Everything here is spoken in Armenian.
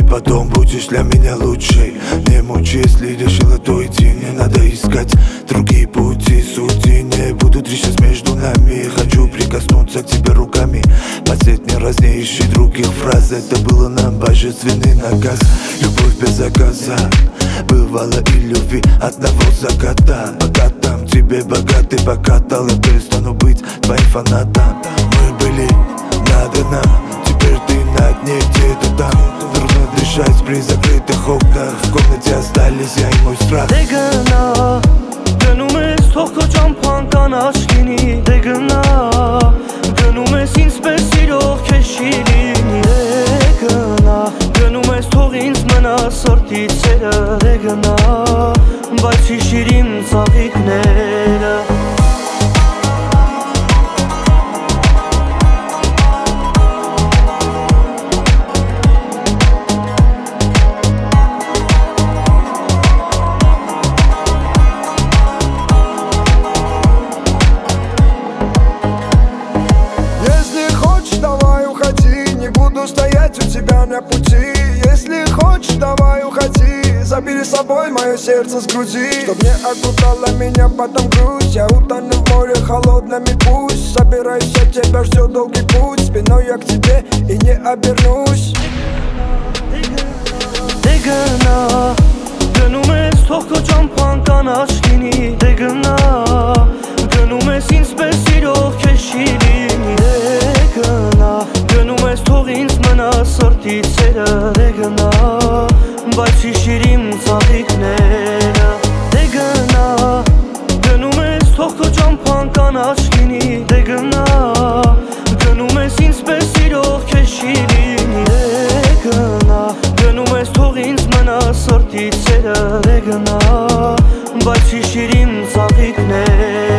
потом будешь для меня лучшей. Не мучи, если решила, то идти. Не надо искать другие пути. Судьи не будут решать между нами. Хочу прикоснуться к тебе руками. Последний раз не ищи других фраз. Это было нам божественный наказ. Любовь без заказа. Бывало и любви одного заката. Пока там тебе богатый покатал, я перестану быть твоим фанатом. Мы были над нам, теперь ты на дне, где-то там. Трудно дышать при закрытых окнах. В комнате остались я и мой страх. Դե գնա, գնում ես թող քո ճամփան կանաչ լինի։ Դե գնա, գնում ես ինձպես սիրող քեզ չի լինի։ Դե գնա, գնում ես թող ինձ մնա սրտից սերը։ Դե գնա, բայց հիշիր իմ ծաղիկները։ Стоять у тебя на пути. Если хочешь, давай уходи. Забери с собой мое сердце с груди. Чтоб не окружала меня потом грусть. Я утону в море холодными, пусть. Собирайся, тебя ждет долгий путь. Спиной я к тебе и не обернусь. Դե գնա, գնում ես թող քո ճամփան կանաչ լինի։ Դե գնա, գնում ես ինձպես սիրող քեզ չի լինի։ Դե գնա, գնում ես թող ինձ մնա սրտից սերը։ Դե գնա, բայց հիշիր իմ ծաղիկները։ Դե գնա, գնում ես թող քո ճամփան կանաչ լինի։ Դե գնա, գնում ես ինձպես սիրող քեզ չի լինի։ Դե գնա, գնում ես թող ինձ մնա սրտից սերը։ Դե գնա, բայց հիշիր իմ ծաղիկները։